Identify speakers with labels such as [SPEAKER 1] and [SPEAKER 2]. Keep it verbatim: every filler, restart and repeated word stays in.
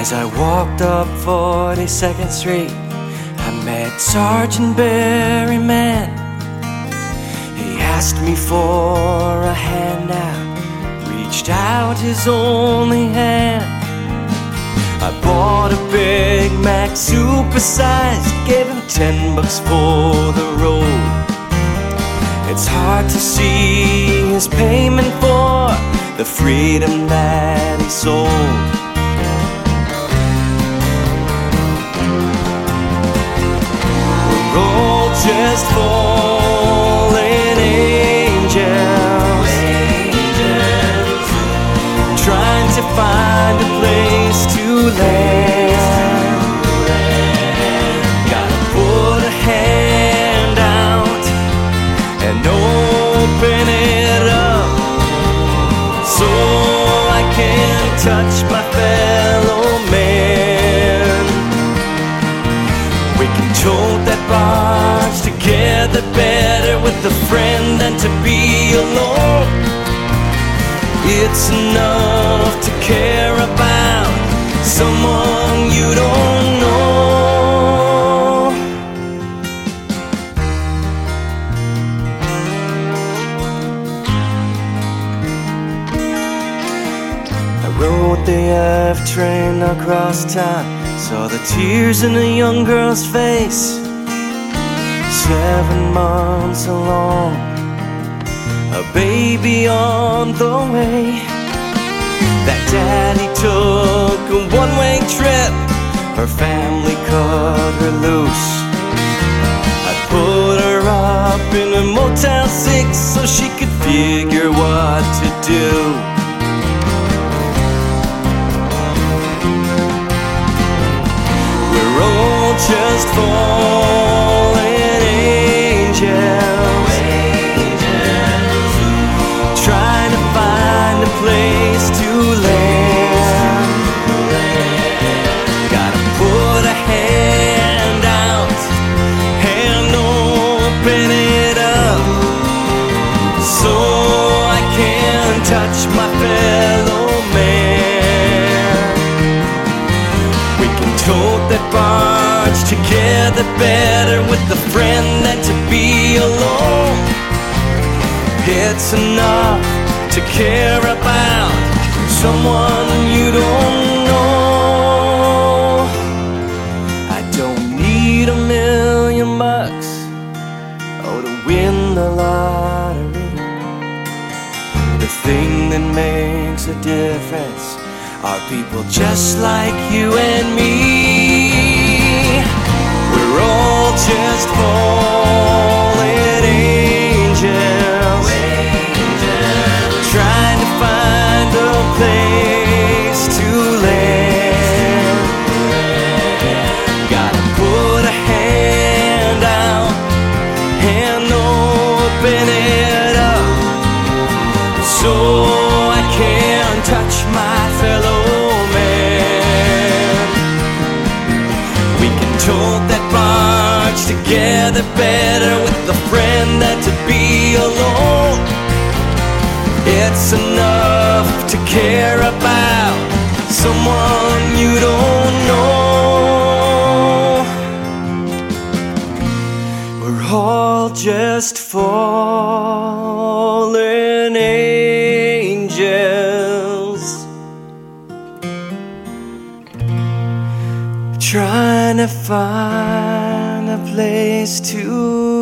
[SPEAKER 1] As I walked up forty-second Street, I met Sergeant Berryman. He asked me for a handout, reached out his only hand. I bought a Big Mac supersized, gave him ten bucks for the road. It's hard to see his payment for the freedom that he sold. We're all just fallen angels, angels, trying to find a place to land. Gotta put a hand out and open it up, so I can touch my fellow man. We can tote that barge together better with a friend than to be alone. It's enough to care about someone you don't know. I rode the F train across town, saw the tears in a young girl's face. Seven months along, a baby on the way. That daddy took a one-way trip, her family cut her loose. I put her up in a Motel six so she could figure what to do. We're all just fallen angels, angels, trying to find a place to land. Gotta put a hand out and open it up, so I can touch my fellow man. We can tote that barge together better with a friend than to be alone. It's enough to care about someone you don't know. I don't need a million bucks or to win the lottery. The thing that makes a difference are people just like you and me. We're all just fallen angels, angels, trying to find a place to land. Gotta put a hand out and open it up, so I can touch my fellow man. We can tote that barge together better with a friend than to be alone. It's enough to care about someone you don't know. We're all just fallen angels, trying to find a place to